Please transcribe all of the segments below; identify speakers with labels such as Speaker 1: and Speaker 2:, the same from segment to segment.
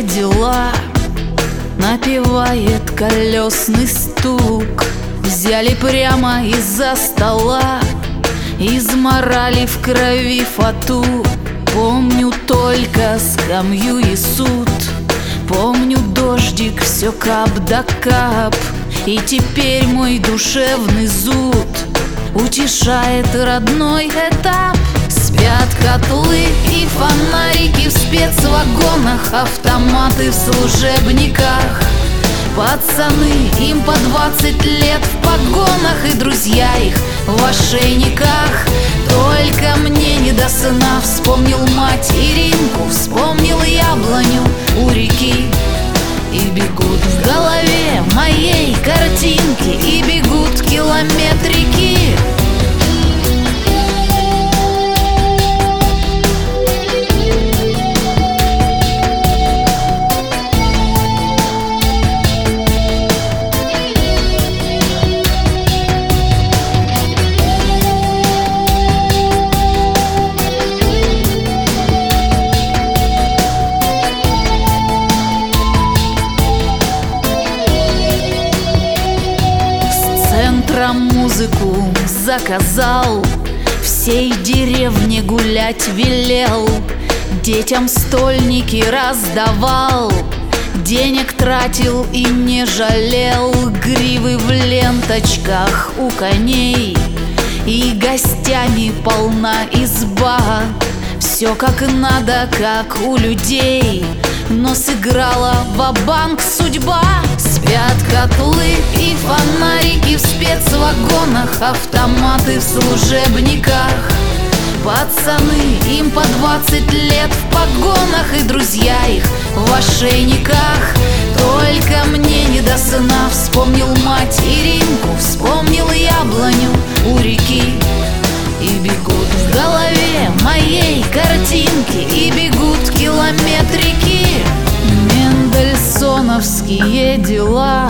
Speaker 1: дела, напевает колесный стук. Взяли прямо из-за стола, изморали в крови фату. Помню только скамью и суд, помню дождик, все кап да кап. И теперь мой душевный зуд утешает родной этап. Спят котлы и фонарики в спецвагонах, автоматы в служебниках. Пацаны, им по 20 лет в погонах, и друзья их в ошейниках. Только мне не до сна, вспомнил мать Иринку, вспомнил яблоню у реки. И бегут в голове моей картинки, и бегут километрики. Музыку заказал, всей деревне гулять велел, детям стольники раздавал, денег тратил и не жалел. Гривы в ленточках у коней, и гостями полна изба. Все как надо, как у людей, но сыграла ва-банк судьба. Спят котлы и фонарики в спецвагонах, автоматы в служебниках. Пацаны, им по 20 лет в погонах, и друзья их в ошейниках. Только мне не до сна, вспомнил мать Иринку, вспомнил яблоню у реки. И бегут в голове моей картинки, и бегут километрики. Мендельсоновские дела,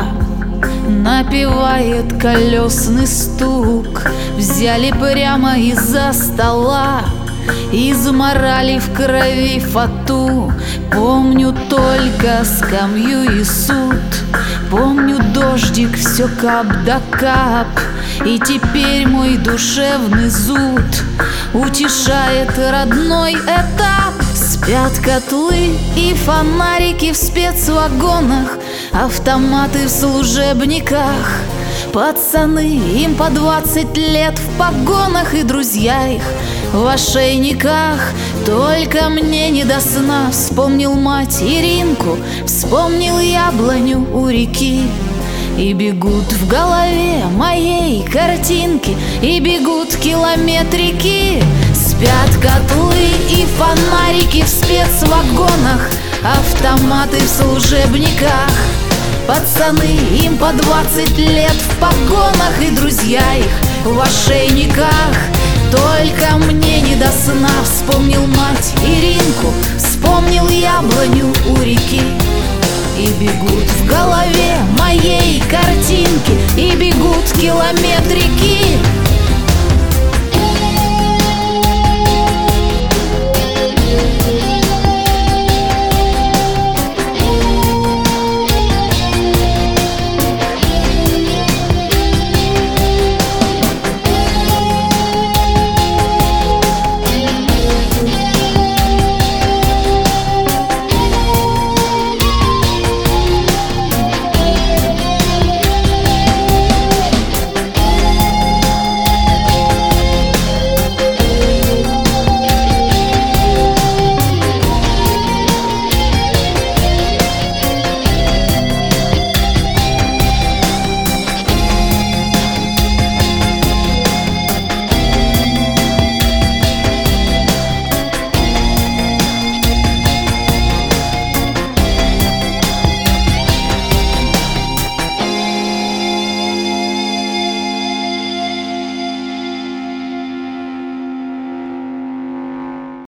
Speaker 1: напевает колесный стук. Взяли прямо из-за стола, изморали в крови фату. Помню только скамью и суд, помню дождик, все кап да кап. И теперь мой душевный зуд утешает родной этап. Спят котлы и фонарики в спецвагонах, автоматы в служебниках. Пацаны, им по 20 лет в погонах, и друзья их в ошейниках. Только мне не до сна, вспомнил мать Иринку, вспомнил яблоню у реки. И бегут в голове моей картинки, и бегут километрики. Спят котлы и фонарики в спецвагонах, автоматы в служебниках. Пацаны, им по 20 лет в погонах, и друзья их в ошейниках. Только мне не до сна, вспомнил мать Иринку, вспомнил яблоню у реки. И бегут в голове моей картинки,